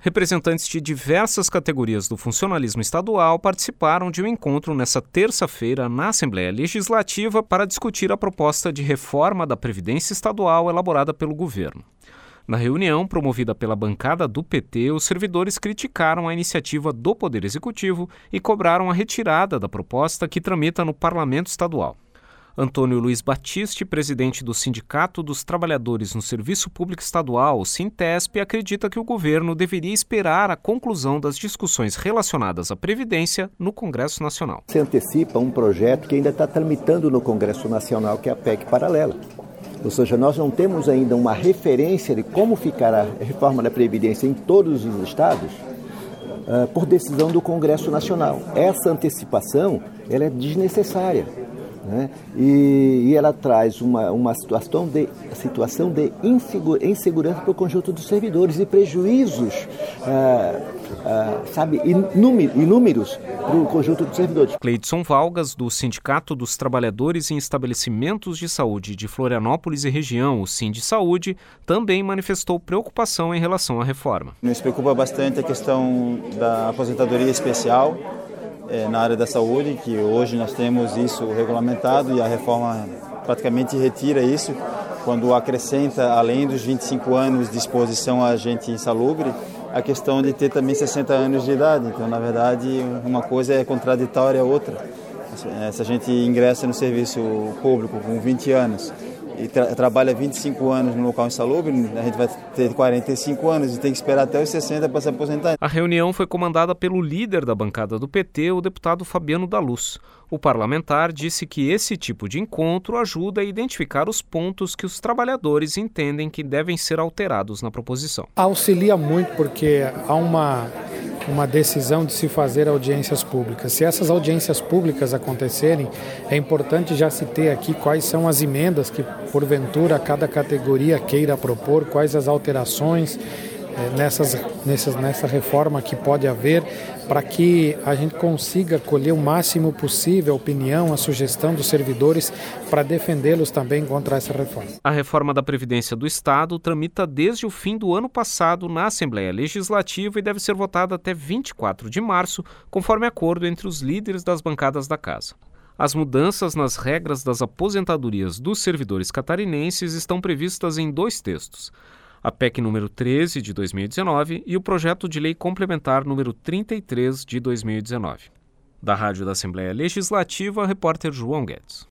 Representantes de diversas categorias do funcionalismo estadual participaram de um encontro nesta terça-feira na Assembleia Legislativa para discutir a proposta de reforma da Previdência Estadual elaborada pelo governo. Na reunião, promovida pela bancada do PT, os servidores criticaram a iniciativa do Poder Executivo e cobraram a retirada da proposta que tramita no Parlamento Estadual. Antônio Luiz Batiste, presidente do Sindicato dos Trabalhadores no Serviço Público Estadual, Sintesp, acredita que o governo deveria esperar a conclusão das discussões relacionadas à Previdência no Congresso Nacional. Se antecipa um projeto que ainda está tramitando no Congresso Nacional, que é a PEC paralela. Ou seja, nós não temos ainda uma referência de como ficará a reforma da Previdência em todos os estados por decisão do Congresso Nacional. Essa antecipação ela é desnecessária, né? E ela traz uma situação de insegurança para o conjunto dos servidores e prejuízos inúmeros para o conjunto dos servidores. Cleidson Valgas, do Sindicato dos Trabalhadores em Estabelecimentos de Saúde de Florianópolis e região, o Sindsaúde, também manifestou preocupação em relação à reforma. Nos preocupa bastante a questão da aposentadoria especial na área da saúde, que hoje nós temos isso regulamentado e a reforma praticamente retira isso, quando acrescenta, além dos 25 anos de exposição a agente insalubre, a questão de ter também 60 anos de idade. Então, na verdade, uma coisa é contraditória à outra. Se a gente ingressa no serviço público com 20 anos e trabalha 25 anos no local insalubre, a gente vai ter 45 anos e tem que esperar até os 60 para se aposentar. A reunião foi comandada pelo líder da bancada do PT, o deputado Fabiano da Luz. O parlamentar disse que esse tipo de encontro ajuda a identificar os pontos que os trabalhadores entendem que devem ser alterados na proposição. Auxilia muito porque há uma decisão de se fazer audiências públicas. Se essas audiências públicas acontecerem, é importante já se ter aqui quais são as emendas que, porventura, cada categoria queira propor, quais as alterações nessa reforma que pode haver, para que a gente consiga colher o máximo possível a opinião, a sugestão dos servidores para defendê-los também contra essa reforma. A reforma da Previdência do Estado tramita desde o fim do ano passado na Assembleia Legislativa e deve ser votada até 24 de março, conforme acordo entre os líderes das bancadas da Casa. As mudanças nas regras das aposentadorias dos servidores catarinenses estão previstas em 2 textos. A PEC número 13 de 2019 e o projeto de lei complementar número 33 de 2019. Da Rádio da Assembleia Legislativa, repórter João Guedes.